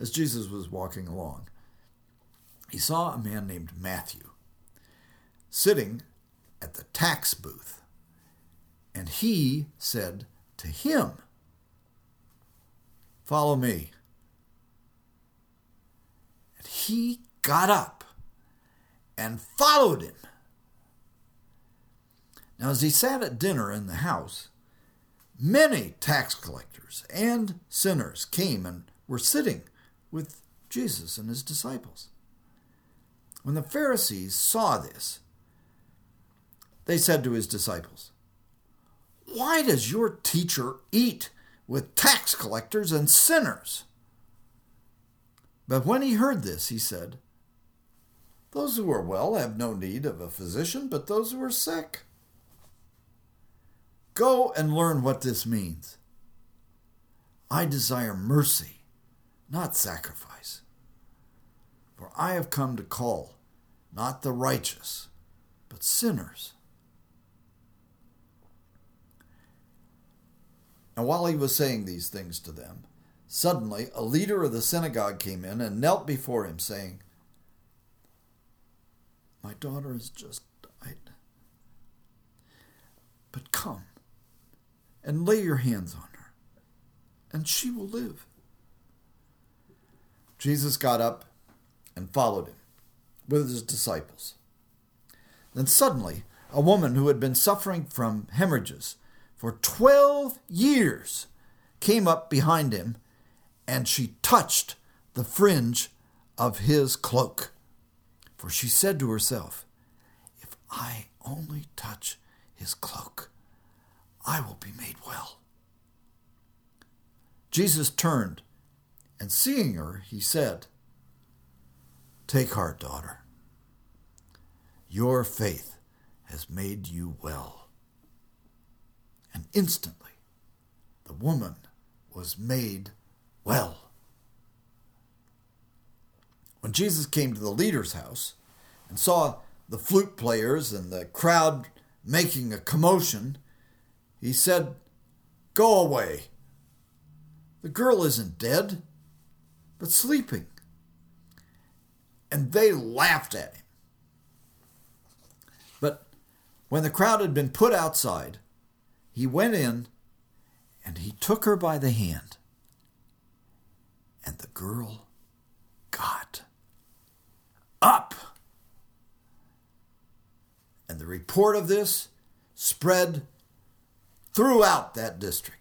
as Jesus was walking along, he saw a man named Matthew sitting at the tax booth, and he said to him, "Follow me." And he got up and followed him. Now, as he sat at dinner in the house, many tax collectors and sinners came and were sitting with Jesus and his disciples. When the Pharisees saw this, they said to his disciples, "Why does your teacher eat with tax collectors and sinners?" But when he heard this, he said, "Those who are well have no need of a physician, but those who are sick. Go and learn what this means. I desire mercy, not sacrifice. For I have come to call not the righteous, but sinners." And while he was saying these things to them, suddenly a leader of the synagogue came in and knelt before him, saying, "My daughter has just died. But come and lay your hands on her, and she will live." Jesus got up and followed him with his disciples. Then suddenly a woman who had been suffering from hemorrhages for 12 years came up behind him, and she touched the fringe of his cloak. For she said to herself, "If I only touch his cloak, I will be made well." Jesus turned, and seeing her, he said, "Take heart, daughter. Your faith has made you well." And instantly the woman was made well. When Jesus came to the leader's house and saw the flute players and the crowd making a commotion, he said, "Go away. The girl isn't dead, but sleeping." And they laughed at him. But when the crowd had been put outside, he went in and he took her by the hand, and the girl got up. And the report of this spread throughout that district.